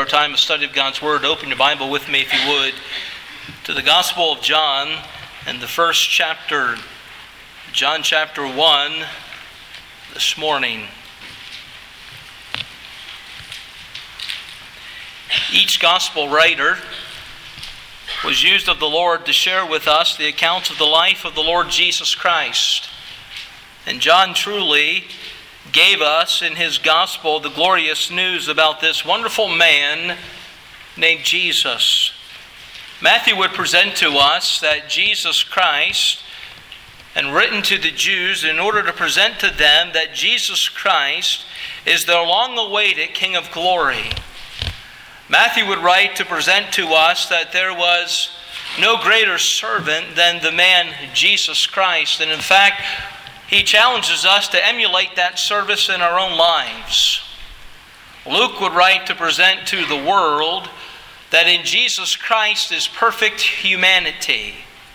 our time of study of God's Word, open your Bible with me, if you would, to the Gospel of John and the first chapter, John chapter 1, this morning. Each Gospel writer was used of the Lord to share with us the accounts of the life of the Lord Jesus Christ. And John truly gave us in his Gospel the glorious news about this wonderful man named Jesus. Matthew would present to us that Jesus Christ, and written to the Jews in order to present to them that Jesus Christ is their long-awaited King of glory. Matthew would write to present to us that there was no greater servant than the man Jesus Christ. And in fact, he challenges us to emulate that service in our own lives. Luke would write to present to the world that in Jesus Christ is perfect humanity.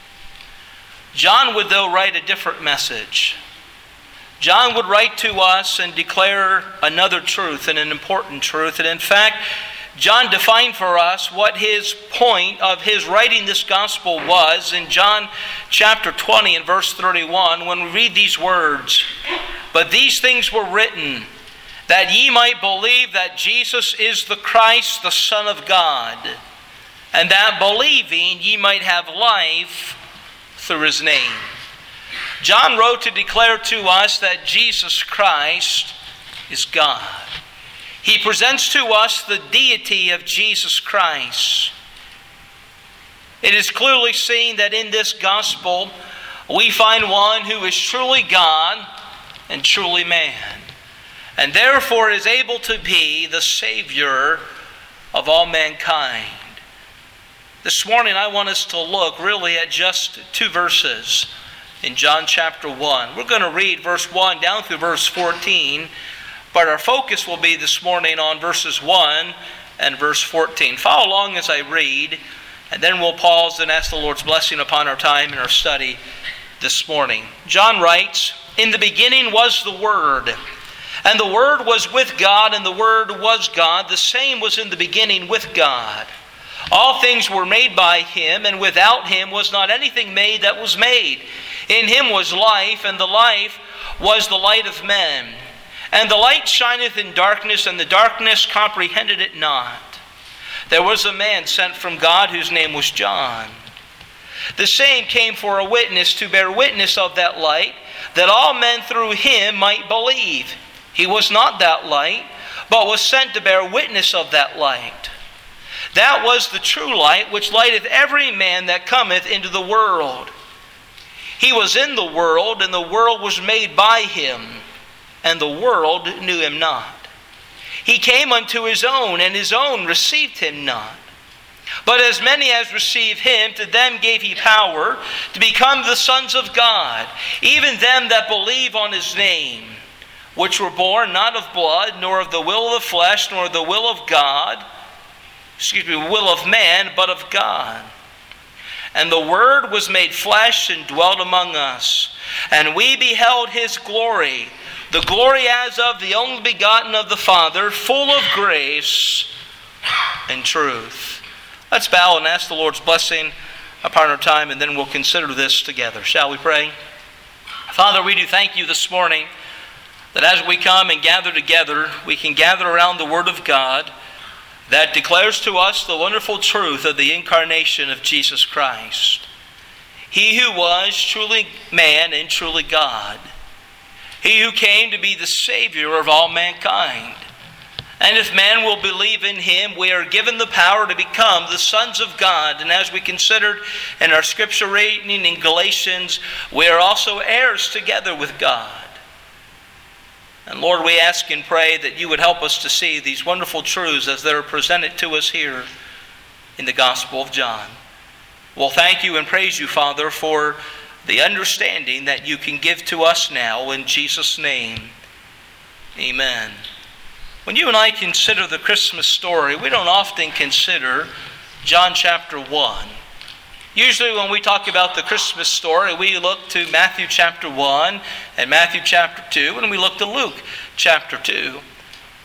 John would, though, write a different message. John would write to us and declare another truth, and an important truth. And in fact, John defined for us what his point of his writing this gospel was in John chapter 20 and verse 31 when we read these words, "But these things were written, that ye might believe that Jesus is the Christ, the Son of God, and that believing ye might have life through his name." John wrote to declare to us that Jesus Christ is God. He presents to us the deity of Jesus Christ. It is clearly seen that in this gospel we find one who is truly God and truly man, and therefore is able to be the Savior of all mankind. This morning I want us to look really at just two verses in John chapter 1. We're going to read verse 1 down through verse 14, but our focus will be this morning on verses 1 and verse 14. Follow along as I read, and then we'll pause and ask the Lord's blessing upon our time and our study this morning. John writes, "In the beginning was the Word, and the Word was with God, and the Word was God. The same was in the beginning with God. All things were made by him, and without him was not anything made that was made. In him was life, and the life was the light of men. And the light shineth in darkness, and the darkness comprehended it not. There was a man sent from God whose name was John. The same came for a witness, to bear witness of that light, that all men through him might believe. He was not that light, but was sent to bear witness of that light. That was the true light, which lighteth every man that cometh into the world. He was in the world, and the world was made by him, and the world knew him not. He came unto his own, and his own received him not. But as many as received him, to them gave he power to become the sons of God, even them that believe on his name, which were born not of blood, nor of the will of the flesh, nor of the will of will of man, but of God. And the Word was made flesh and dwelt among us, and we beheld his glory, the glory as of the only begotten of the Father, full of grace and truth." Let's bow and ask the Lord's blessing upon our time, and then we'll consider this together. Shall we pray? Father, we do thank you this morning that as we come and gather together, we can gather around the Word of God that declares to us the wonderful truth of the incarnation of Jesus Christ. He who was truly man and truly God. He who came to be the Savior of all mankind. And if man will believe in him, we are given the power to become the sons of God. And as we considered in our scripture reading in Galatians, we are also heirs together with God. And Lord, we ask and pray that you would help us to see these wonderful truths as they're presented to us here in the Gospel of John. We'll thank you and praise you, Father, for the understanding that you can give to us now in Jesus' name. Amen. When you and I consider the Christmas story, we don't often consider John chapter 1. Usually when we talk about the Christmas story, we look to Matthew chapter 1 and Matthew chapter 2, and we look to Luke chapter 2.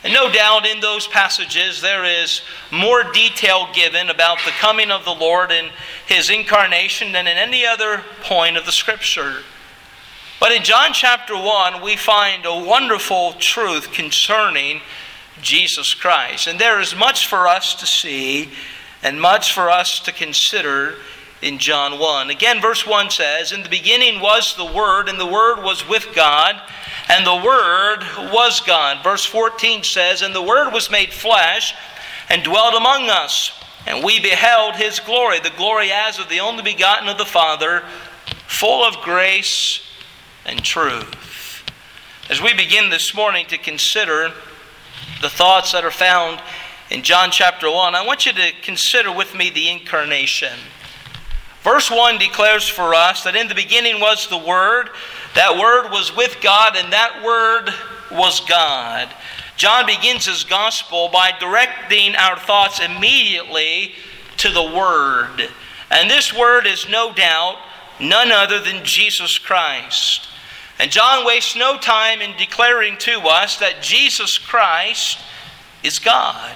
And no doubt in those passages there is more detail given about the coming of the Lord and His incarnation than in any other point of the Scripture. But in John chapter 1 we find a wonderful truth concerning Jesus Christ. And there is much for us to see and much for us to consider in John 1. Again, verse 1 says, "In the beginning was the Word, and the Word was with God, and the Word was God." Verse 14 says, "And the Word was made flesh and dwelt among us, and we beheld His glory, the glory as of the only begotten of the Father, full of grace and truth." As we begin this morning to consider the thoughts that are found in John chapter 1, I want you to consider with me the incarnation. Verse 1 declares for us that in the beginning was the Word. That Word was with God, and that Word was God. John begins his gospel by directing our thoughts immediately to the Word. And this Word is no doubt none other than Jesus Christ. And John wastes no time in declaring to us that Jesus Christ is God.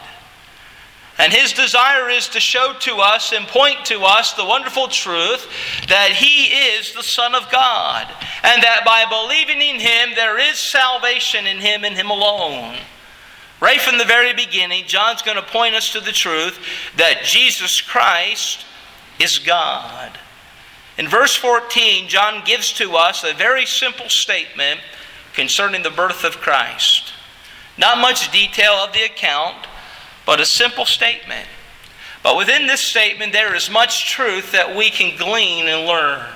And his desire is to show to us and point to us the wonderful truth that He is the Son of God, and that by believing in Him there is salvation in Him and Him alone. Right from the very beginning, John's going to point us to the truth that Jesus Christ is God. In verse 14, John gives to us a very simple statement concerning the birth of Christ. Not much detail of the account, but a simple statement. But within this statement there is much truth that we can glean and learn.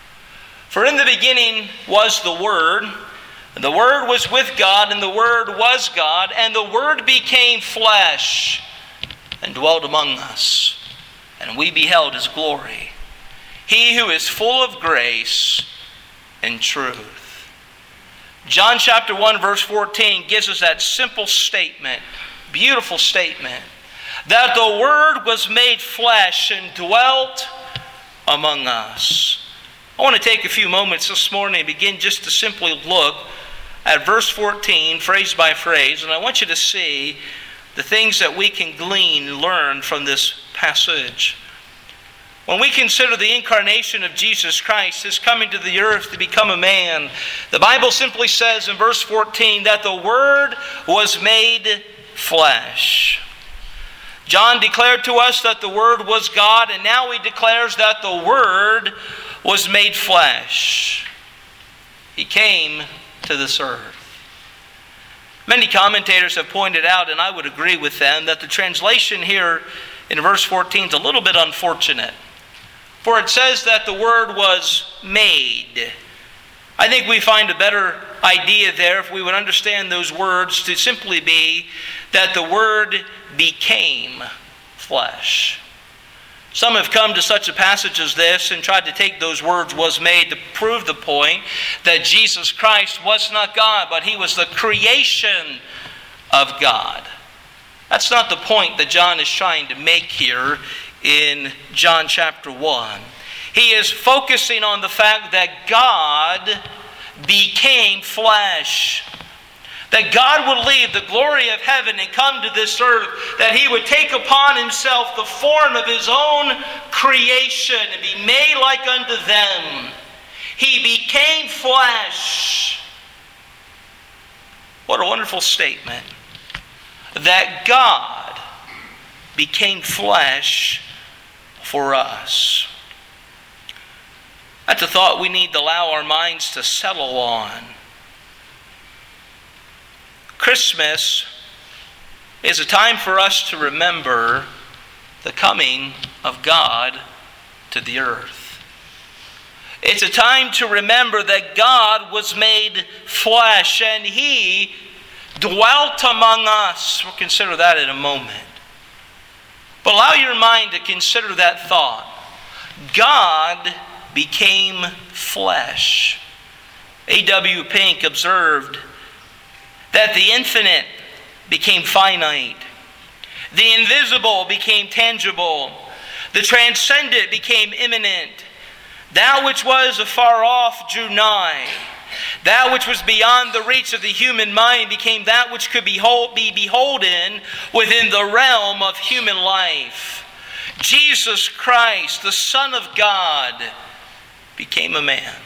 For in the beginning was the Word, and the Word was with God, and the Word was God, and the Word became flesh and dwelt among us, and we beheld His glory. He who is full of grace and truth. John chapter 1 verse 14 gives us that simple statement, beautiful statement, that the Word was made flesh and dwelt among us. I want to take a few moments this morning and begin just to simply look at verse 14, phrase by phrase, and I want you to see the things that we can glean and learn from this passage. When we consider the incarnation of Jesus Christ, His coming to the earth to become a man, the Bible simply says in verse 14 that the Word was made flesh. John declared to us that the Word was God, and now he declares that the Word was made flesh. He came to this earth. Many commentators have pointed out, and I would agree with them, that the translation here in verse 14 is a little bit unfortunate. For it says that the Word was made. I think we find a better idea there if we would understand those words to simply be that the Word became flesh. Some have come to such a passage as this and tried to take those words "was made" to prove the point that Jesus Christ was not God, but He was the creation of God. That's not the point that John is trying to make here in John chapter 1. He is focusing on the fact that God became flesh. That God would leave the glory of heaven and come to this earth. That He would take upon Himself the form of His own creation and be made like unto them. He became flesh. What a wonderful statement. That God became flesh for us. That's a thought we need to allow our minds to settle on. Christmas is a time for us to remember the coming of God to the earth. It's a time to remember that God was made flesh and He dwelt among us. We'll consider that in a moment. But allow your mind to consider that thought. God became flesh. A.W. Pink observed that the infinite became finite. The invisible became tangible. The transcendent became immanent. That which was afar off drew nigh. That which was beyond the reach of the human mind became that which could be beholden within the realm of human life. Jesus Christ, the Son of God, became a man.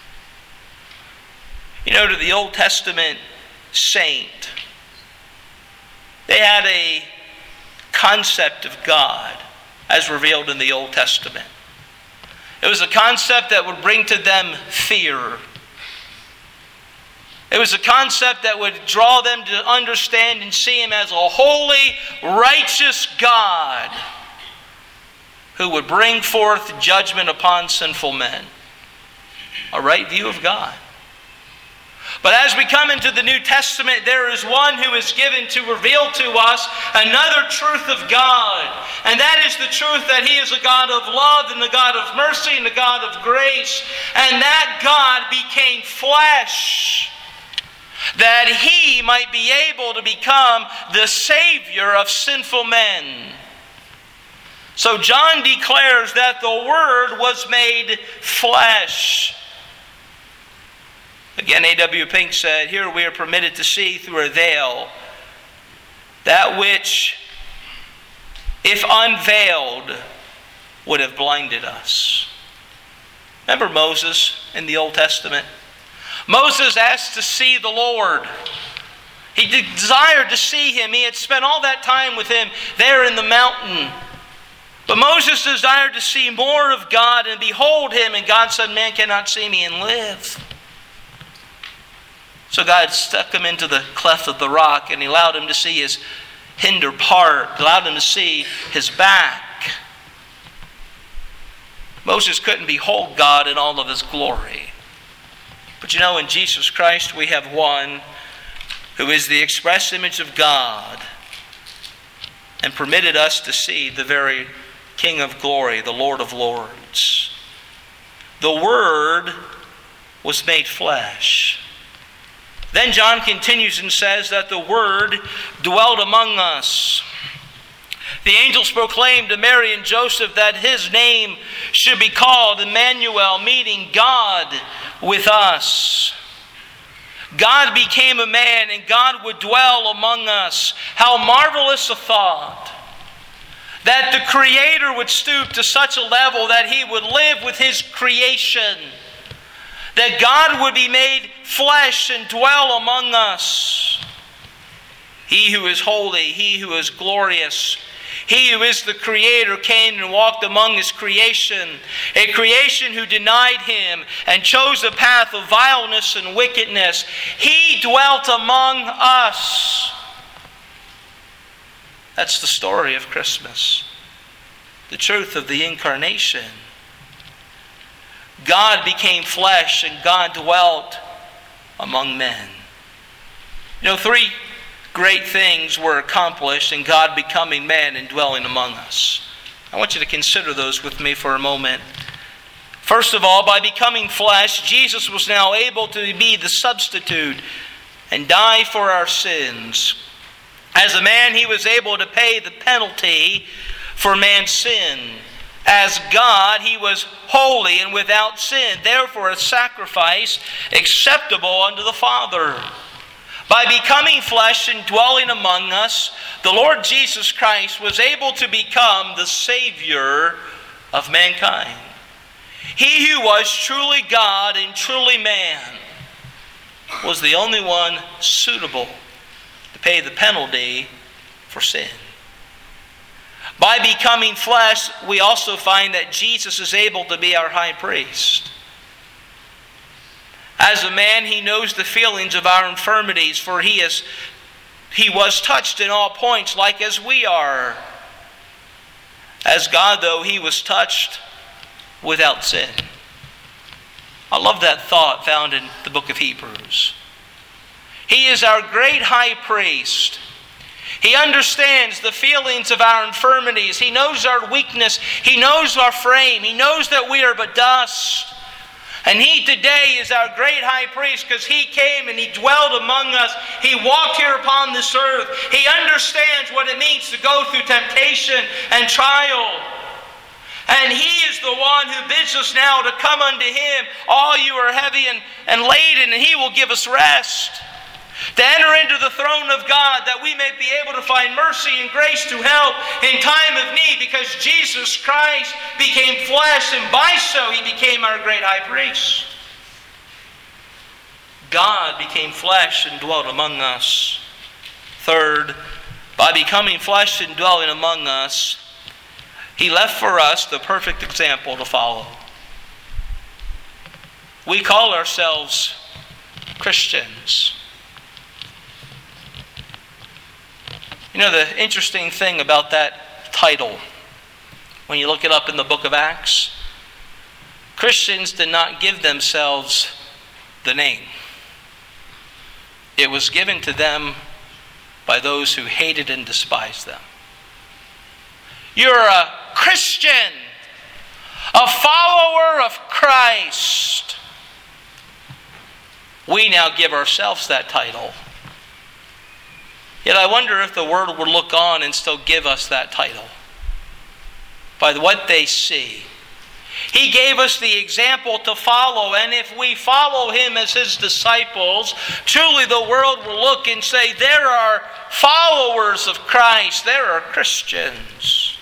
You know, to the Old Testament saint, they had a concept of God as revealed in the Old Testament. It was a concept that would bring to them fear. It was a concept that would draw them to understand and see Him as a holy, righteous God who would bring forth judgment upon sinful men. A right view of God. But as we come into the New Testament, there is one who is given to reveal to us another truth of God. And that is the truth that He is a God of love and a God of mercy and a God of grace. And that God became flesh, that He might be able to become the Savior of sinful men. So John declares that the Word was made flesh. Again, A.W. Pink said, here we are permitted to see through a veil that which, if unveiled, would have blinded us. Remember Moses in the Old Testament? Moses asked to see the Lord. He desired to see Him. He had spent all that time with Him there in the mountain. But Moses desired to see more of God and behold Him. And God said, man cannot see me and live. So God stuck him into the cleft of the rock and He allowed him to see his hinder part, allowed him to see his back. Moses couldn't behold God in all of His glory. But you know, in Jesus Christ we have one who is the express image of God and permitted us to see the very King of glory, the Lord of lords. The Word was made flesh. Then John continues and says that the Word dwelt among us. The angels proclaimed to Mary and Joseph that His name should be called Emmanuel, meaning God with us. God became a man and God would dwell among us. How marvelous a thought! That the Creator would stoop to such a level that He would live with His creation. That God would be made flesh and dwell among us. He who is holy, He who is glorious, He who is the Creator came and walked among His creation, a creation who denied Him and chose a path of vileness and wickedness. He dwelt among us. That's the story of Christmas, the truth of the incarnation. God became flesh and God dwelt among men. You know, 3 great things were accomplished in God becoming man and dwelling among us. I want you to consider those with me for a moment. First of all, by becoming flesh, Jesus was now able to be the substitute and die for our sins. As a man, He was able to pay the penalty for man's sin. As God, He was holy and without sin, therefore a sacrifice acceptable unto the Father. By becoming flesh and dwelling among us, the Lord Jesus Christ was able to become the Savior of mankind. He who was truly God and truly man was the only one suitable to pay the penalty for sin. By becoming flesh, we also find that Jesus is able to be our high priest. As a man, He knows the feelings of our infirmities, for He was touched in all points like as we are. As God, though, He was touched without sin. I love that thought found in the book of Hebrews. He is our great high priest. He understands the feelings of our infirmities. He knows our weakness. He knows our frame. He knows that we are but dust. And He today is our great high priest because He came and He dwelt among us. He walked here upon this earth. He understands what it means to go through temptation and trial. And He is the one who bids us now to come unto Him, all you are heavy and laden, and He will give us rest. To enter into the throne of God, that we may be able to find mercy and grace to help in time of need, because Jesus Christ became flesh, and by so He became our great high priest. God became flesh and dwelt among us. Third, by becoming flesh and dwelling among us, He left for us the perfect example to follow. We call ourselves Christians. You know, the interesting thing about that title, when you look it up in the book of Acts, Christians did not give themselves the name. It was given to them by those who hated and despised them. You're a Christian, a follower of Christ. We now give ourselves that title. Yet I wonder if the world would look on and still give us that title by what they see. He gave us the example to follow, and if we follow Him as His disciples, truly the world will look and say, there are followers of Christ, there are Christians.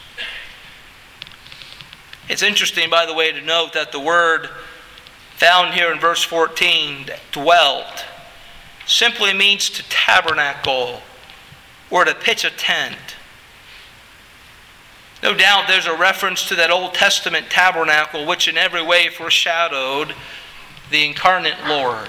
It's interesting, by the way, to note that the word found here in verse 14, dwelt, simply means to tabernacle or to pitch a tent. No doubt there's a reference to that Old Testament tabernacle, which in every way foreshadowed the incarnate Lord.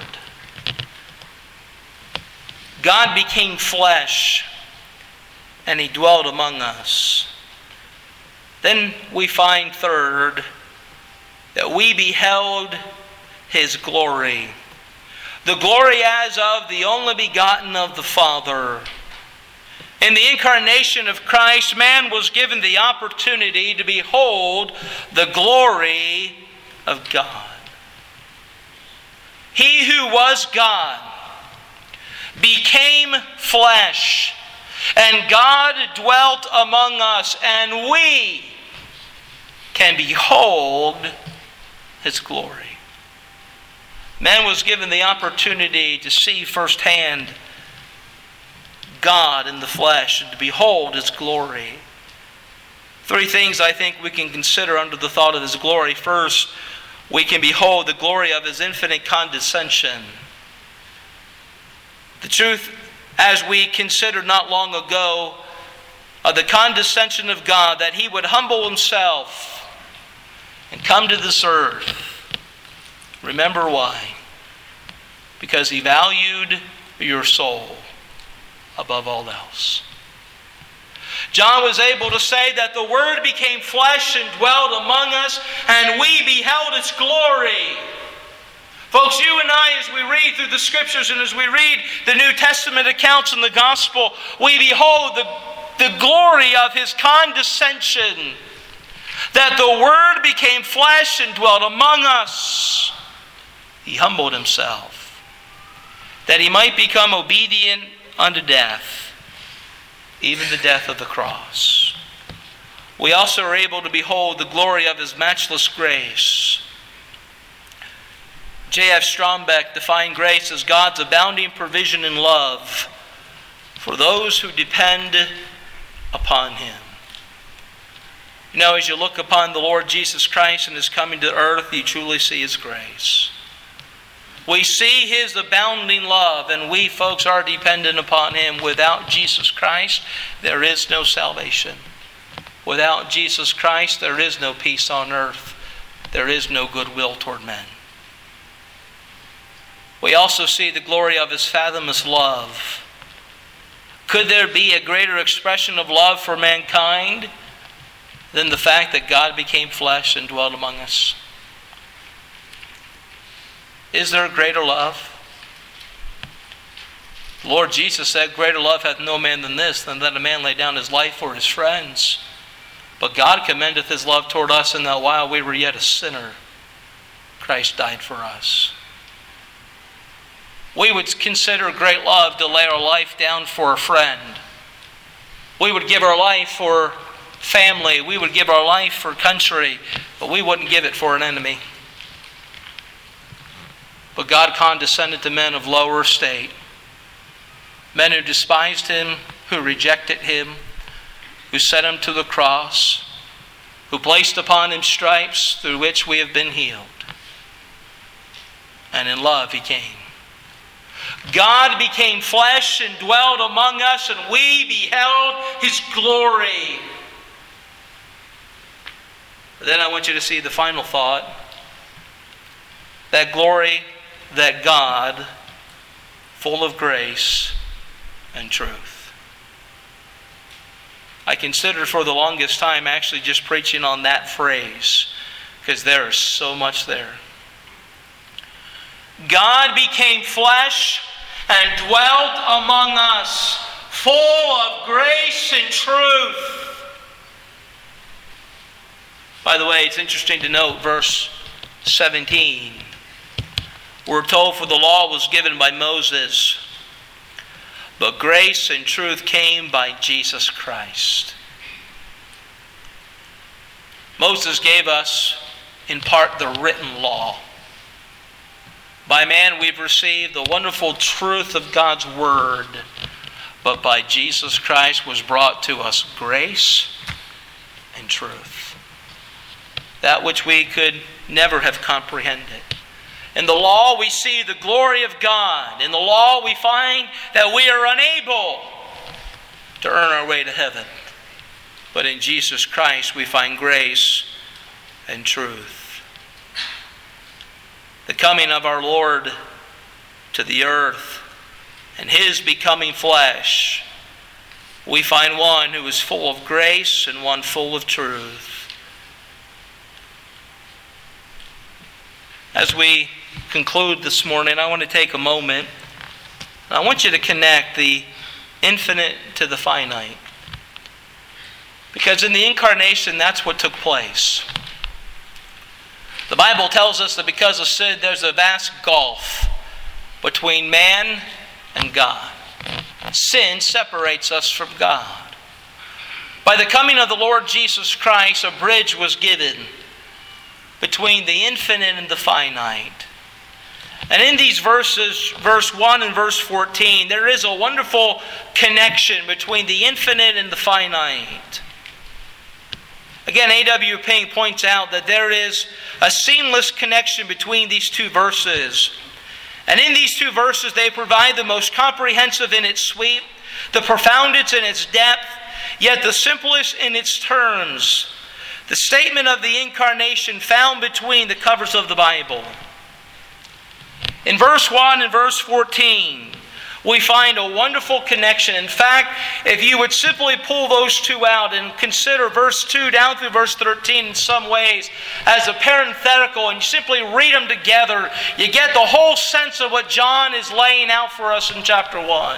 God became flesh, and He dwelt among us. Then we find, third, that we beheld His glory. The glory as of the only begotten of the Father. In the incarnation of Christ, man was given the opportunity to behold the glory of God. He who was God became flesh, and God dwelt among us, and we can behold His glory. Man was given the opportunity to see firsthand God in the flesh and to behold His glory. Three things I think we can consider under the thought of His glory. First, we can behold the glory of His infinite condescension. The truth, as we considered not long ago, of the condescension of God, that He would humble Himself and come to this earth. Remember why? Because He valued your soul above all else. John was able to say that the Word became flesh and dwelt among us, and we beheld its glory. Folks, you and I, as we read through the Scriptures and as we read the New Testament accounts in the Gospel, we behold the glory of His condescension, that the Word became flesh and dwelt among us. He humbled Himself, that He might become obedient unto death, even the death of the cross. We also are able to behold the glory of His matchless grace. J.F. Strombeck defined grace as God's abounding provision and love for those who depend upon Him. You know, as you look upon the Lord Jesus Christ and His coming to earth, you truly see His grace. We see His abounding love, and we, folks, are dependent upon Him. Without Jesus Christ, there is no salvation. Without Jesus Christ, there is no peace on earth. There is no goodwill toward men. We also see the glory of His fathomless love. Could there be a greater expression of love for mankind than the fact that God became flesh and dwelt among us? Is there a greater love? The Lord Jesus said, greater love hath no man than this, than that a man lay down his life for his friends. But God commendeth His love toward us, in that while we were yet a sinner, Christ died for us. We would consider great love to lay our life down for a friend. We would give our life for family. We would give our life for country, but we wouldn't give it for an enemy. But God condescended to men of lower estate, men who despised Him, who rejected Him, who set Him to the cross, who placed upon Him stripes through which we have been healed. And in love He came. God became flesh and dwelt among us, and we beheld His glory. But then I want you to see the final thought. That glory, that God, full of grace and truth. I considered for the longest time actually just preaching on that phrase, because there is so much there. God became flesh and dwelt among us, full of grace and truth. By the way, it's interesting to note verse 17. We're told, for the law was given by Moses, but grace and truth came by Jesus Christ. Moses gave us, in part, the written law. By man we've received the wonderful truth of God's Word, but by Jesus Christ was brought to us grace and truth. That which we could never have comprehended. In the law we see the glory of God. In the law we find that we are unable to earn our way to heaven. But in Jesus Christ we find grace and truth. The coming of our Lord to the earth and His becoming flesh, we find one who is full of grace and one full of truth. As we conclude this morning, I want to take a moment and I want you to connect the infinite to the finite. Because in the incarnation, that's what took place. The Bible tells us that because of sin, there's a vast gulf between man and God. Sin separates us from God. By the coming of the Lord Jesus Christ, a bridge was given between the infinite and the finite. And in these verses, verse 1 and verse 14, there is a wonderful connection between the infinite and the finite. Again, A.W. Pink points out that there is a seamless connection between these two verses. And in these two verses, they provide the most comprehensive in its sweep, the profoundest in its depth, yet the simplest in its terms. The statement of the incarnation found between the covers of the Bible. In verse 1 and verse 14, we find a wonderful connection. In fact, if you would simply pull those two out and consider verse 2 down through verse 13 in some ways as a parenthetical, and you simply read them together, you get the whole sense of what John is laying out for us in chapter 1.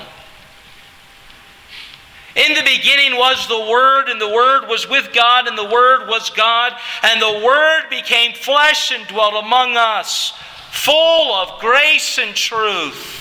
In the beginning was the Word, and the Word was with God, and the Word was God, and the Word became flesh and dwelt among us, full of grace and truth.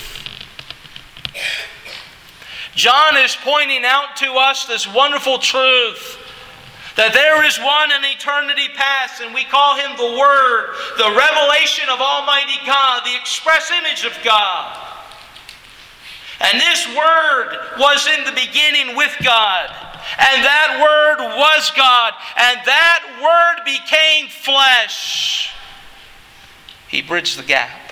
John is pointing out to us this wonderful truth that there is one in eternity past, and we call Him the Word, the revelation of Almighty God, the express image of God. And this Word was in the beginning with God, and that Word was God, and that Word became flesh. He bridged the gap.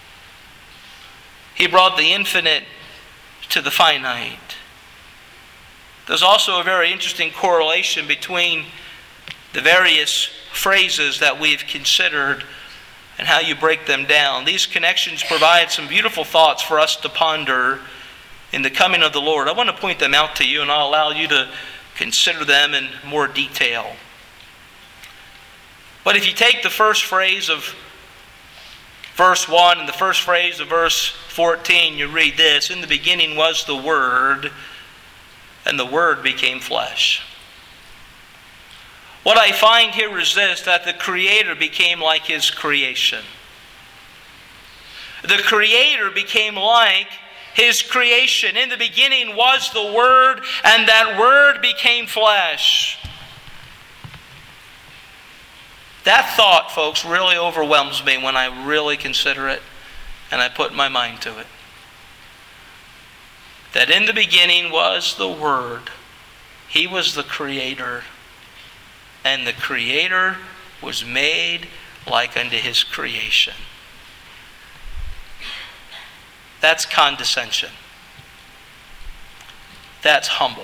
He brought the infinite to the finite. There's also a very interesting correlation between the various phrases that we've considered and how you break them down. These connections provide some beautiful thoughts for us to ponder in the coming of the Lord. I want to point them out to you, and I'll allow you to consider them in more detail. But if you take the first phrase of verse 1 and the first phrase of verse 14, you read this: in the beginning was the Word, and the Word became flesh. What I find here is this, that the Creator became like His creation. The Creator became like His creation. In the beginning was the Word, and that Word became flesh. That thought, folks, really overwhelms me when I really consider it and I put my mind to it. That in the beginning was the Word. He was the Creator. And the Creator was made like unto His creation. That's condescension. That's humble.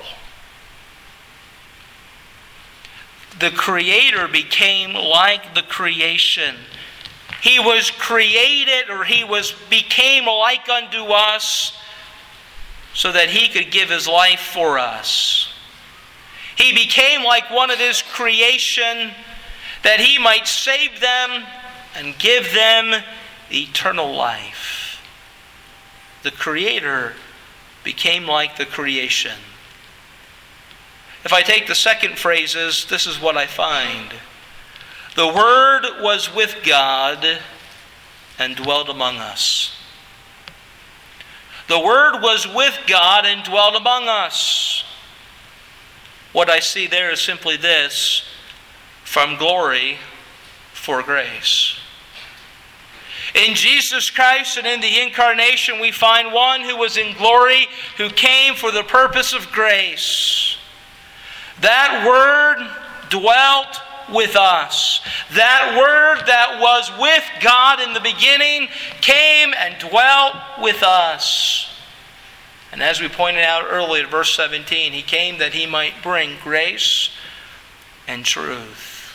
The Creator became like the creation. He was created, or He became like unto us so that He could give His life for us. He became like one of His creation that He might save them and give them eternal life. The Creator became like the creation. If I take the second phrases, this is what I find. The Word was with God and dwelt among us. The Word was with God and dwelt among us. What I see there is simply this: from glory for grace. In Jesus Christ and in the Incarnation, we find one who was in glory, who came for the purpose of grace. That Word dwelt with us. That Word that was with God in the beginning came and dwelt with us. And as we pointed out earlier, verse 17, He came that He might bring grace and truth.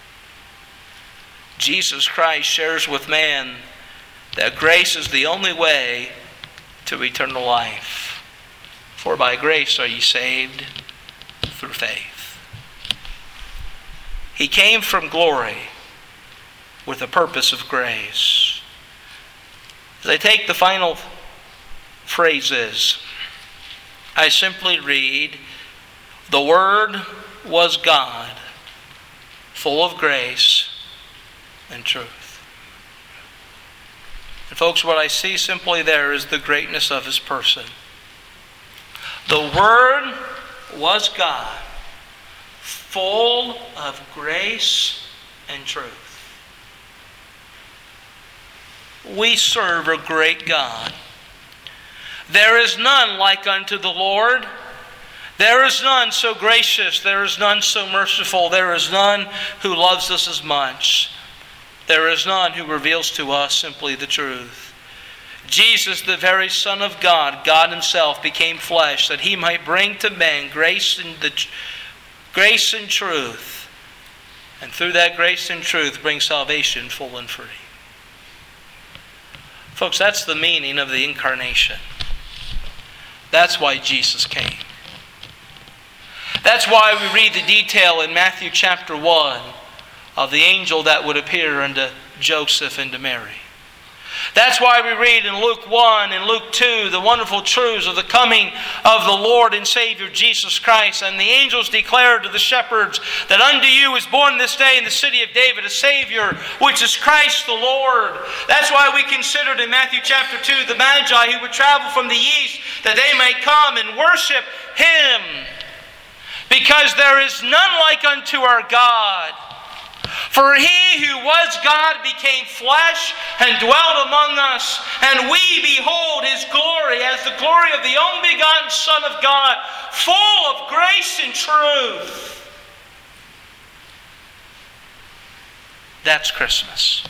Jesus Christ shares with man that grace is the only way to eternal life. For by grace are ye saved through faith. He came from glory with a purpose of grace. As I take the final phrases, I simply read, the Word was God, full of grace and truth. And folks, what I see simply there is the greatness of His person. The Word was God, full of grace and truth. We serve a great God. There is none like unto the Lord. There is none so gracious. There is none so merciful. There is none who loves us as much. There is none who reveals to us simply the truth. Jesus, the very Son of God, God Himself, became flesh that He might bring to men grace and truth. And through that grace and truth bring salvation full and free. Folks, that's the meaning of the Incarnation. That's why Jesus came. That's why we read the detail in Matthew chapter 1 of the angel that would appear unto Joseph and to Mary. That's why we read in Luke 1 and Luke 2 the wonderful truths of the coming of the Lord and Savior Jesus Christ. And the angels declared to the shepherds that unto you is born this day in the city of David a Savior, which is Christ the Lord. That's why we considered in Matthew chapter 2 the Magi who would travel from the east that they might come and worship Him. Because there is none like unto our God. For He who was God became flesh and dwelt among us, and we behold His glory as the glory of the only begotten Son of God, full of grace and truth. That's Christmas.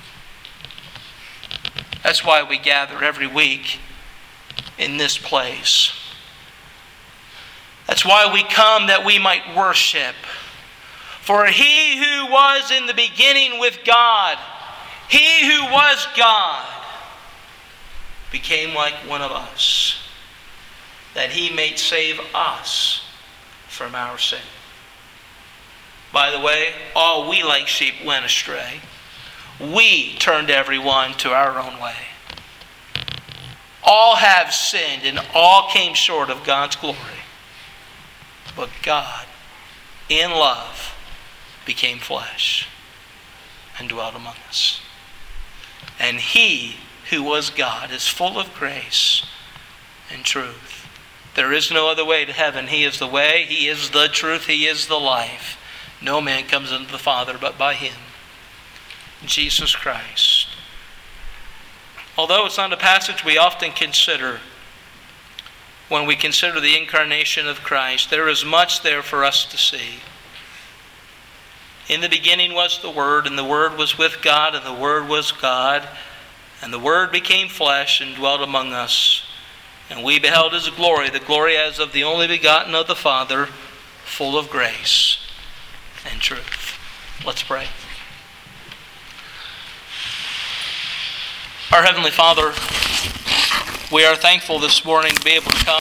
That's why we gather every week in this place. That's why we come, that we might worship. For He who was in the beginning with God, He who was God, became like one of us, that He may save us from our sin. By the way, all we like sheep went astray. We turned everyone to our own way. All have sinned and all came short of God's glory. But God, in love, became flesh and dwelt among us. And He who was God is full of grace and truth. There is no other way to heaven. He is the way, He is the truth, He is the life. No man comes unto the Father but by Him. Jesus Christ. Although it's not a passage we often consider when we consider the incarnation of Christ, there is much there for us to see. In the beginning was the Word, and the Word was with God, and the Word was God. And the Word became flesh and dwelt among us. And we beheld His glory, the glory as of the only begotten of the Father, full of grace and truth. Let's pray. Our Heavenly Father, we are thankful this morning to be able to come